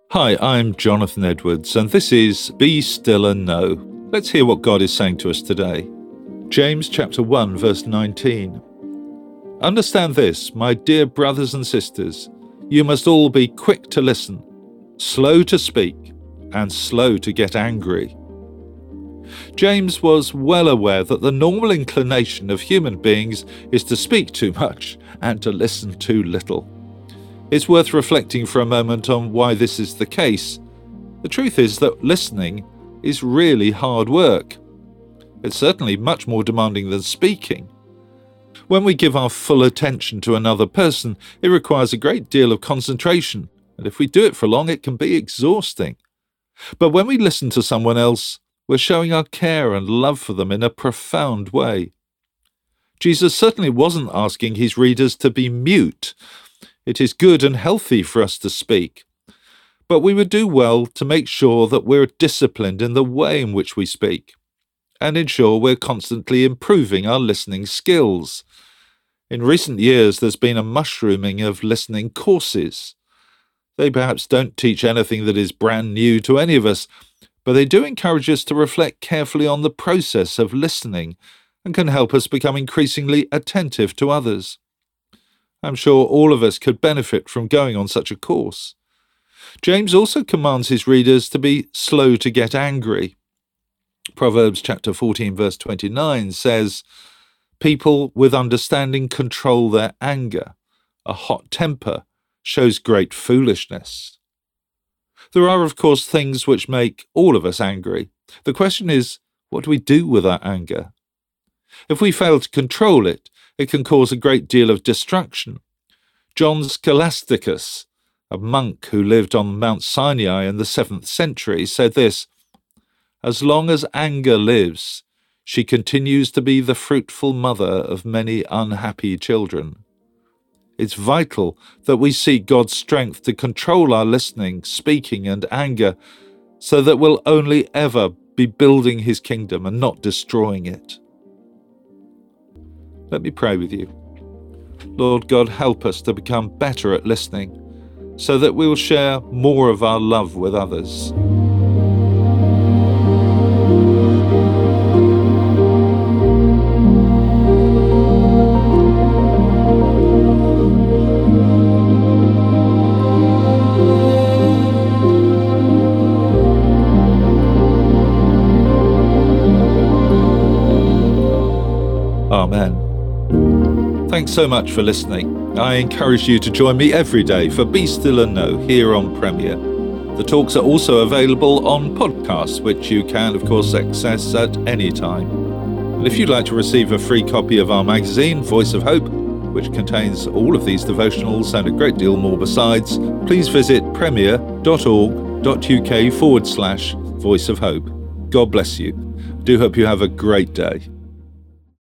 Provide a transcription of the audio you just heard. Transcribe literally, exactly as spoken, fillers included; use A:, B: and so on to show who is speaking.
A: Hi, I'm Jonathan Edwards, and this is Be Still and Know. Let's hear what God is saying to us today. James chapter one, verse nineteen. Understand this, my dear brothers and sisters, you must all be quick to listen, slow to speak, and slow to get angry. James was well aware that the normal inclination of human beings is to speak too much and to listen too little. It's worth reflecting for a moment on why this is the case. The truth is that listening is really hard work. It's certainly much more demanding than speaking. When we give our full attention to another person, it requires a great deal of concentration, and if we do it for long, it can be exhausting. But when we listen to someone else, we're showing our care and love for them in a profound way. Jesus certainly wasn't asking his readers to be mute. It is good and healthy for us to speak, but we would do well to make sure that we're disciplined in the way in which we speak, and ensure we're constantly improving our listening skills. In recent years, there's been a mushrooming of listening courses. They perhaps don't teach anything that is brand new to any of us, but they do encourage us to reflect carefully on the process of listening and can help us become increasingly attentive to others. I'm sure all of us could benefit from going on such a course. James also commands his readers to be slow to get angry. Proverbs chapter fourteen verse twenty-nine says, "People with understanding control their anger. A hot temper shows great foolishness." There are, of course, things which make all of us angry. The question is, what do we do with our anger? If we fail to control it, it can cause a great deal of destruction. John Scholasticus, a monk who lived on Mount Sinai in the seventh century, said this, "As long as anger lives, she continues to be the fruitful mother of many unhappy children." It's vital that we seek God's strength to control our listening, speaking, and anger, so that we'll only ever be building his kingdom and not destroying it. Let me pray with you. Lord God, help us to become better at listening, so that we will share more of our love with others. Amen. Thanks so much for listening. I encourage you to join me every day for Be Still and Know here on Premier. The talks are also available on podcasts, which you can, of course, access at any time. And if you'd like to receive a free copy of our magazine, Voice of Hope, which contains all of these devotionals and a great deal more besides, please visit premier.org.uk forward slash Voice of Hope. God bless you. I do hope you have a great day.